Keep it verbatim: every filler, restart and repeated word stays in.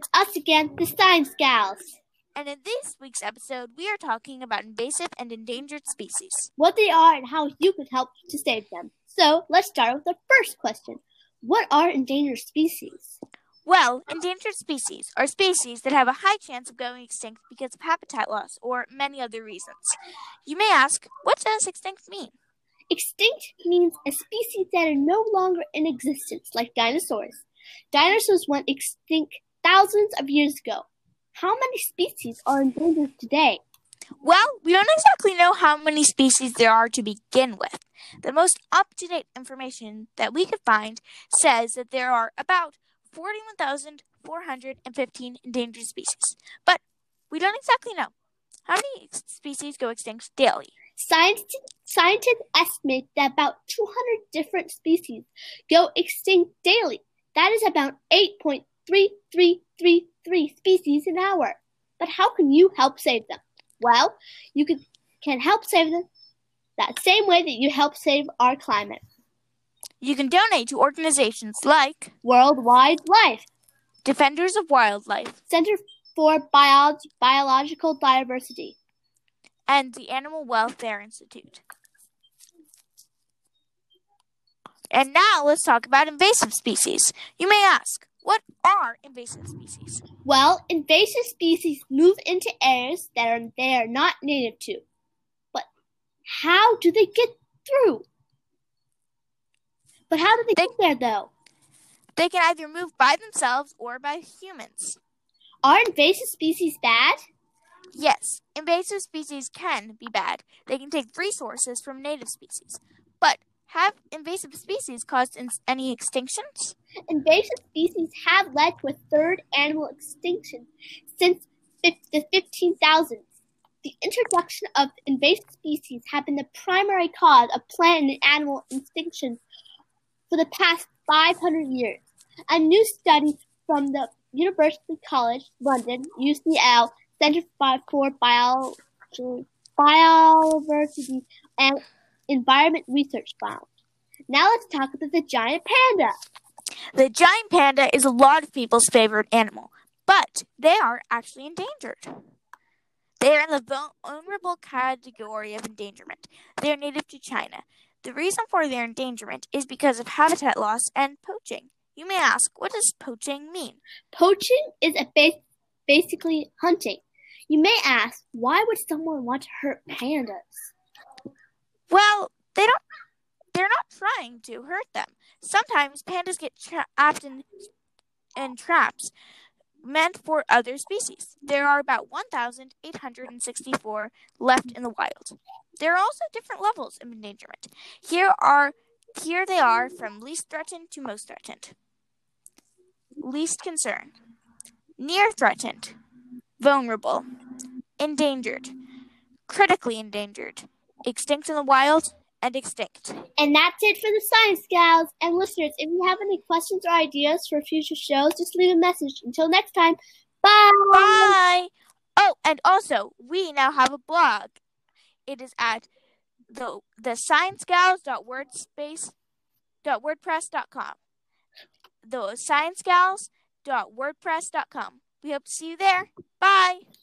It's us again, the Science Gals. And in this week's episode, we are talking about invasive and endangered species. What they are and how you can help to save them. So, let's start with the first question. What are endangered species? Well, endangered species are species that have a high chance of going extinct because of habitat loss or many other reasons. You may ask, what does extinct mean? Extinct means a species that are no longer in existence, like dinosaurs. Dinosaurs went extinct thousands of years ago. How many species are endangered today? Well, we don't exactly know how many species there are to begin with. The most up-to-date information that we could find says that there are about forty-one thousand four hundred fifteen endangered species. But we don't exactly know. How many species go extinct daily? Scientists, scientists estimate that about two hundred different species go extinct daily. That is about eight point three three three three species an hour. But how can you help save them? Well, you can, can help save them that same way that you help save our climate. You can donate to organizations like World Wildlife, Defenders of Wildlife, Center for Bio- Biological Diversity, and the Animal Welfare Institute. And now let's talk about invasive species. You may ask, what are invasive species? Well, invasive species move into areas that are, they are not native to. But how do they get through? But how do they, they get there, though? They can either move by themselves or by humans. Are invasive species bad? Yes, invasive species can be bad. They can take resources from native species. But have invasive species caused in- any extinctions? Invasive species have led to a third animal extinction since the fifteen thousands. The introduction of invasive species has been the primary cause of plant and animal extinction for the past five hundred years. A new study from the University College London, U C L, Center for Biology, Biodiversity and Environment Research found. Now let's talk about the giant panda. The giant panda is a lot of people's favorite animal, but they are actually endangered. They are in the vulnerable category of endangerment. They are native to China. The reason for their endangerment is because of habitat loss and poaching. You may ask, what does poaching mean? Poaching is a bas- basically hunting. You may ask, why would someone want to hurt pandas? Well, they don't. They're not trying to hurt them. Sometimes pandas get trapped in, in traps meant for other species. There are about one thousand eight hundred sixty-four left in the wild. There are also different levels of endangerment. Here are here they are from least threatened to most threatened. Least concern, near threatened, vulnerable, endangered, critically endangered, extinct in the wild, and extinct. And that's it for the Science Gals. And listeners, if you have any questions or ideas for future shows, just leave a message. Until next time, bye! Bye! Oh, and also, we now have a blog. It is at the the sciencegals dot wordspace dot wordpress dot com. the sciencegals dot wordpress dot com. We hope to see you there. Bye!